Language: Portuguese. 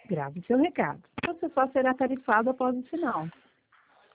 Grave seu recado. Você só será tarifado após o sinal.